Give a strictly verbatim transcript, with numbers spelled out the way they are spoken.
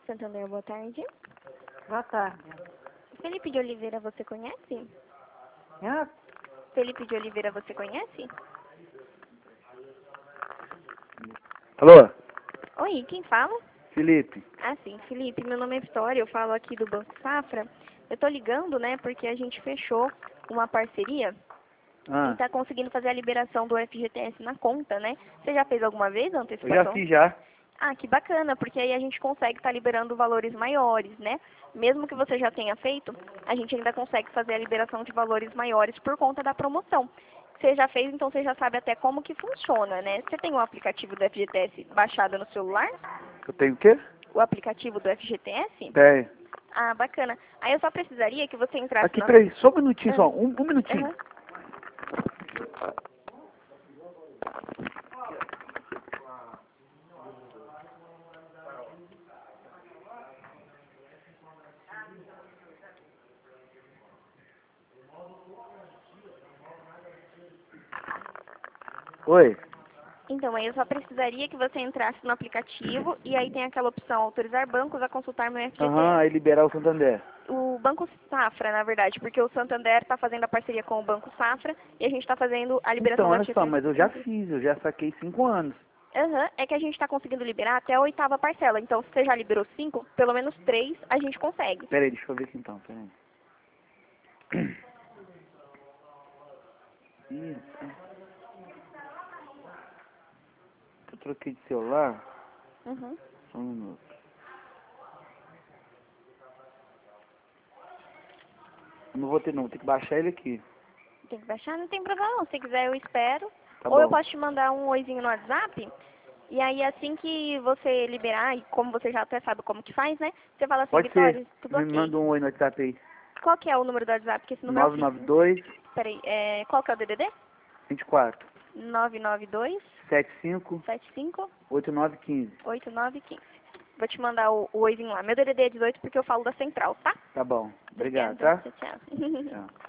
Santander, boa tarde. Boa tarde. Felipe de Oliveira, você conhece? Ah, Felipe de Oliveira, você conhece? Alô, Oi, quem fala? Felipe. Ah, sim, Felipe, meu nome é Vitória, eu falo aqui do Banco Safra. Eu tô ligando, né, porque a gente fechou uma parceria e Ah, tá conseguindo fazer a liberação do F G T S na conta, né? Você já fez alguma vez a eu antecipação? já fiz já. Ah, que bacana, porque aí a gente consegue estar liberando valores maiores, né? Mesmo que você já tenha feito, a gente ainda consegue fazer a liberação de valores maiores por conta da promoção. Você já fez, então você já sabe até como que funciona, né? Você tem o aplicativo do F G T S baixado no celular? Eu tenho o quê? O aplicativo do F G T S? Tenho. Ah, bacana. Aí eu só precisaria que você entrasse Aqui, na... peraí, só um minutinho, só, Ah, um, um minutinho. aham. Oi, Então, aí eu só precisaria que você entrasse no aplicativo e aí tem aquela opção autorizar bancos a consultar meu F G T S. aham, aí liberar o Santander. O Banco Safra, na verdade, porque o Santander está fazendo a parceria com o Banco Safra e a gente está fazendo a liberação Então, do olha F G T só, S. mas eu já fiz, eu já saquei cinco anos. Aham, é que a gente está conseguindo liberar até a oitava parcela. Então, se você já liberou cinco, pelo menos três a gente consegue. Peraí, deixa eu ver aqui então, peraí. Ih, rapaz. Eu troquei de celular. Uhum. Só um minuto. Eu não vou ter não, vou ter que baixar ele aqui. Tem que baixar? Não tem problema não. Se quiser, eu espero. Tá Ou eu bom. posso te mandar um oizinho no WhatsApp. E aí, assim que você liberar, e como você já até sabe como que faz, né? Você fala assim, Pode ser. Vitória, tudo Me ok. manda um oi no WhatsApp aí. Qual que é o número do WhatsApp? Porque esse número é o nove nove fixo. dois, Peraí, é, qual que é o D D D? vinte e quatro, nove nove dois, setenta e cinco, sete cinco, oitenta e nove, quinze. oito nove um cinco. Vou te mandar o, o oizinho lá. Meu D D D é dezoito porque eu falo da central, tá? Tá bom. Obrigado, Obrigada. tá? Tchau, tchau. Tchau.